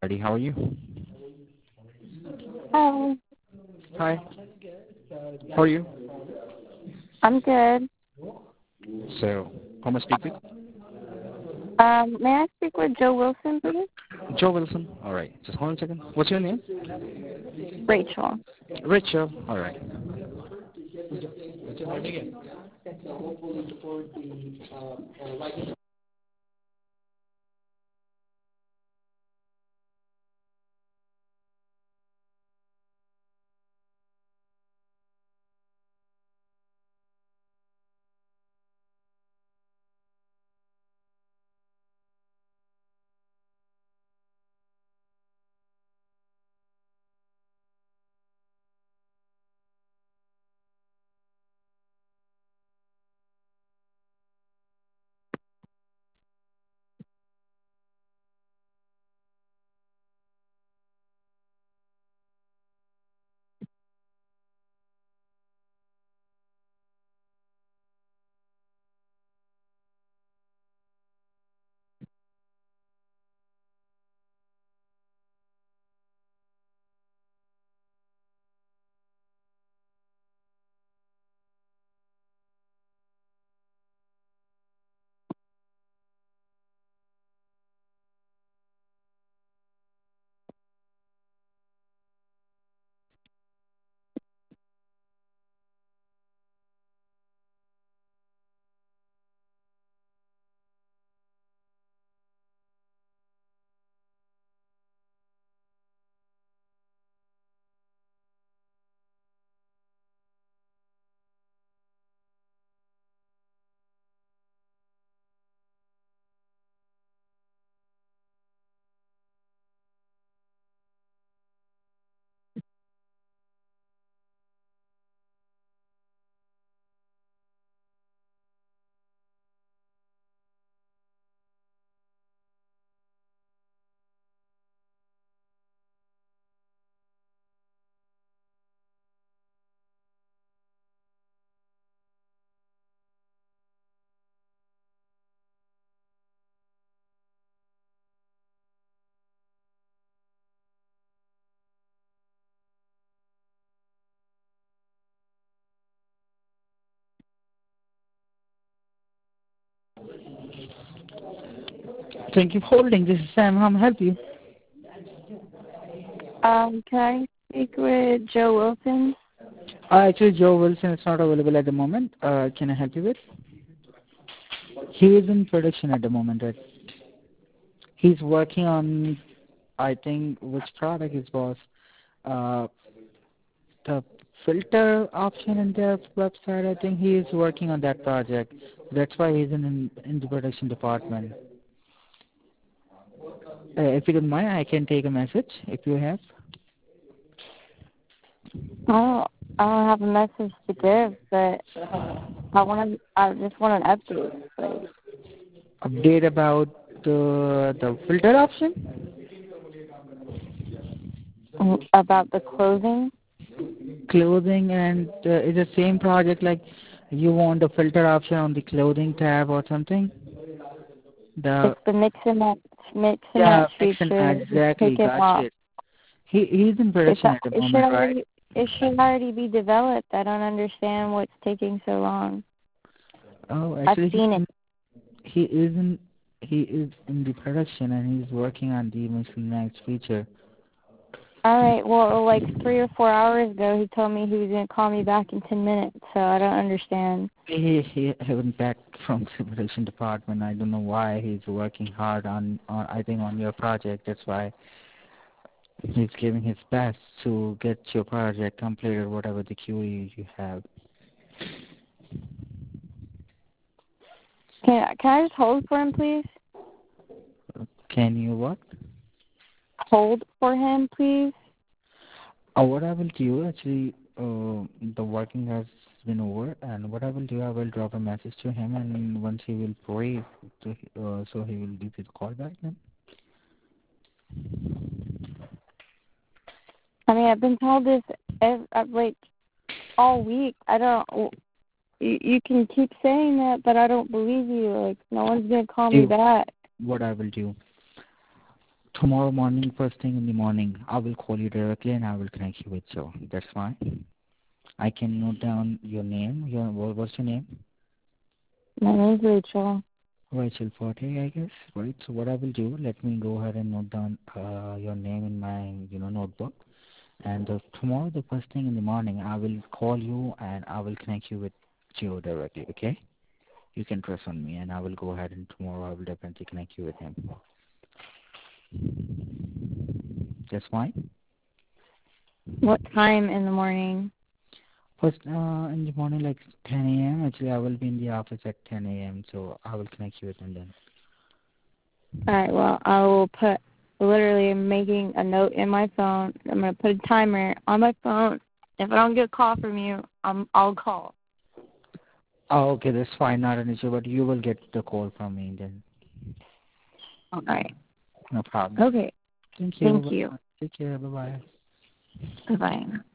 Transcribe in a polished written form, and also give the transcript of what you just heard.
How are you? Hi, Hi. How are you? I'm good. So, who am I speak with? May I speak with Joe Wilson, please? Joe Wilson. All right. Just hold on a second. What's your name? Rachel. Rachel. All right. Thank you for holding. This is Sam. How may I help you? Can I speak with Joe Wilson? Actually, Joe Wilson is not available at the moment. Can I help you with? He is in production at the moment. Right? He's working on, I think, which product is was the filter option in their website. I think he is working on that project. That's why he's in the production department. If you don't mind, I can take a message if you have. I don't, I don't have a message to give, but I just want an update, like, Update about the filter option. about the clothing. Clothing and is the same project like you want the filter option on the clothing tab or something? The It's the mix and match mix and feature. Just exactly take it got off. you. He's in production at the It should moment, right? already it should already be developed. I don't understand what's taking so long. Oh, I've actually seen it. he is in the production and he's working on the mix and match feature. All right. Well, like 3 or 4 hours ago, he told me he was going to call me back in 10 minutes. So I don't understand. He haven't back from the production department. I don't know why he's working hard on I think on your project. That's why he's giving his best to get your project completed, whatever the QE you have. Can I just hold for him, please? Can you what? Hold for him, please. What I will do actually, the working has been over, and what I will do, I will drop a message to him, and once he will pray, so he will give you the call back then. I mean, I've been told this like all week. I don't. You can keep saying that, but I don't believe you. Like no one's going to call me Do back. what I will do. tomorrow morning, first thing in the morning, I will call you directly and I will connect you with Joe. That's fine. I can note down your name. What's your name? My name's Rachel. Rachel Forte, I guess. Right. So what I will do, let me go ahead and note down your name in my notebook. And tomorrow, the first thing in the morning, I will call you and I will connect you with Joe directly. Okay? You can trust on me, and I will go ahead and tomorrow I will definitely connect you with him. That's fine. What time in the morning? First, in the morning, like 10 a.m. Actually, I will be in the office at 10 a.m. So I will connect you with him then. All right. Well, I will put literally making a note in my phone. I'm gonna put a timer on my phone. If I don't get a call from you, I'll call. Oh, okay, that's fine, not an issue. But you will get the call from me then. All right. No problem. Okay. Thank you. Thank you. Take care. Bye bye. Bye bye.